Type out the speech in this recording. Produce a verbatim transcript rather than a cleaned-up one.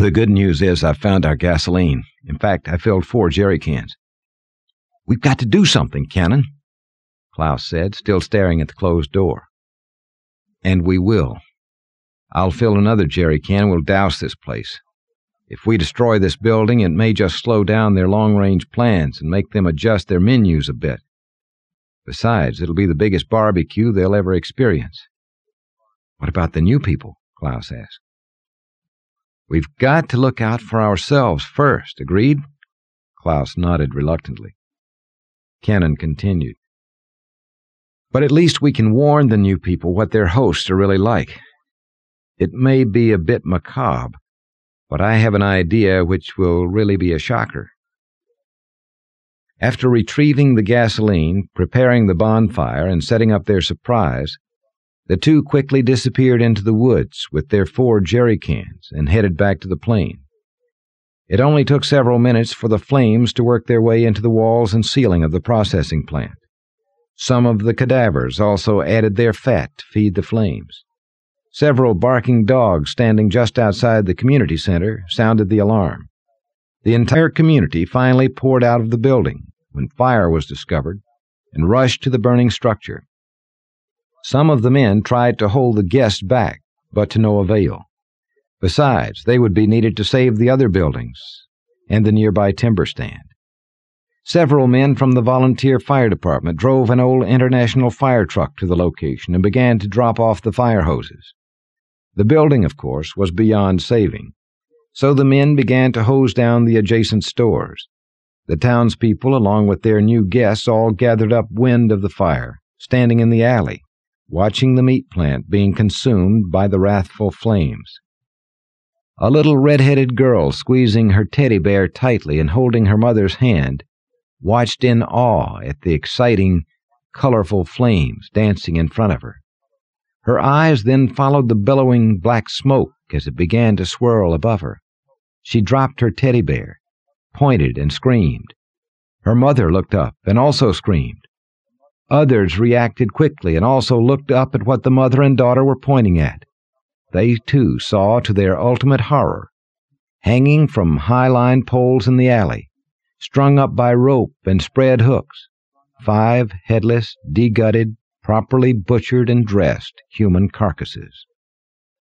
The good news is I've found our gasoline. In fact, I filled four jerry cans. We've got to do something, Cannon, Klaus said, still staring at the closed door. And we will. I'll fill another jerry can and we'll douse this place. If we destroy this building, it may just slow down their long-range plans and make them adjust their menus a bit. Besides, it'll be the biggest barbecue they'll ever experience. What about the new people? Klaus asked. We've got to look out for ourselves first, agreed? Klaus nodded reluctantly. Cannon continued. But at least we can warn the new people what their hosts are really like. It may be a bit macabre, but I have an idea which will really be a shocker. After retrieving the gasoline, preparing the bonfire, and setting up their surprise, the two quickly disappeared into the woods with their four jerry cans and headed back to the plane. It only took several minutes for the flames to work their way into the walls and ceiling of the processing plant. Some of the cadavers also added their fat to feed the flames. Several barking dogs standing just outside the community center sounded the alarm. The entire community finally poured out of the building when fire was discovered and rushed to the burning structure. Some of the men tried to hold the guests back, but to no avail. Besides, they would be needed to save the other buildings and the nearby timber stand. Several men from the volunteer fire department drove an old International fire truck to the location and began to drop off the fire hoses. The building, of course, was beyond saving, so the men began to hose down the adjacent stores. The townspeople, along with their new guests, all gathered upwind of the fire, standing in the alley, watching the meat plant being consumed by the wrathful flames. A little red-headed girl, squeezing her teddy bear tightly and holding her mother's hand, watched in awe at the exciting, colorful flames dancing in front of her. Her eyes then followed the billowing black smoke as it began to swirl above her. She dropped her teddy bear, pointed, and screamed. Her mother looked up and also screamed. Others reacted quickly and also looked up at what the mother and daughter were pointing at. They, too, saw, to their ultimate horror, hanging from high-line poles in the alley, strung up by rope and spread hooks, five headless, degutted, properly butchered and dressed human carcasses.